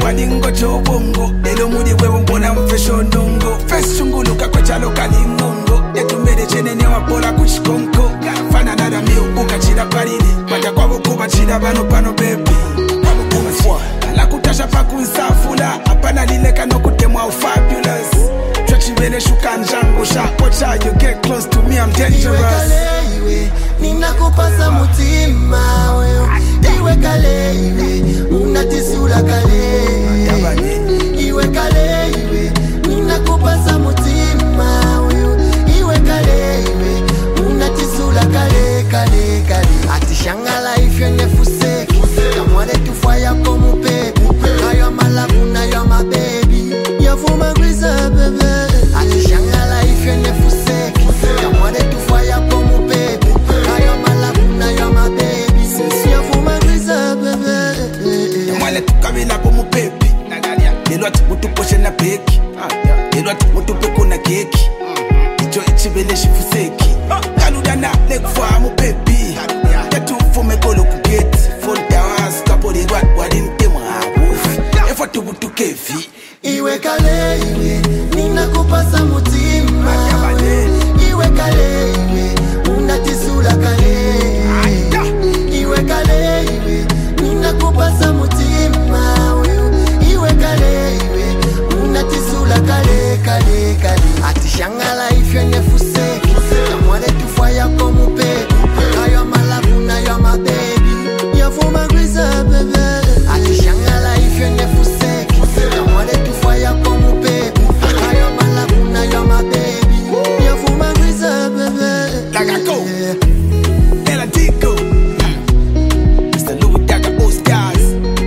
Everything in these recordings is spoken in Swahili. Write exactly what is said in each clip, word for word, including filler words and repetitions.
malingo chobongo lelo mudi wewe mbona mfesho ndongo fes chunguluka kwa chalo kalimungo yetumere chenene wapola kuchikonko fana nada miu ukachira palile pata kwa bukuba chira bano pano baby kwa la kutasha pa kunsafula apana lile kano kutemwa fabulous chachibele shuka njangu shako cha you get close to me I'm dangerous iwe kale iwe ninakupasa mutima wewe iwe kale iwe unatisula kale iwe kale iwe ninakupasa mutima wewe iwe kale iwe unatisula kale kale kale atishangala ifyo nefuseki kamwale tufaya komu pepe kayo malabu na yo my baby yavuma griza bebe atishangala ifyo nefuseki kamwale tufaya komu pepe kayo malabu na yo my baby sisi yavuma griza bebe kamwale tukabila komu pepe lelo ati mutu poshe na peki lelo ati mutu peko na keki icho ichibele shifuseki kaludana lekufwa mu pepe yetu fume kolo kugeti folda was kapori wat wadinte mwabu efatu butu kefi iwe kale iwe ninakupasa mutima iwe kale iwe unatisula kale iwe kale iwe ninakupasa mutima iwe kale iwe unatisula kale kale kale atishangala ifyo nefuseki kamwale tufaya komu pepe kayo malabu na yo my baby yavuma griza bebe atishangala ifyo nefuseki kamwale tufaya komu pepe kayo malabu na yo my baby yavuma griza bebe like I go Ella Dico Mister Louis Daga Oscars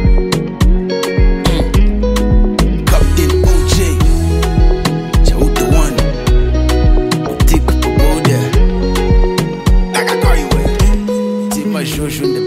Captain O J Chaut the one Dick Poboda like I call you Tima Jojo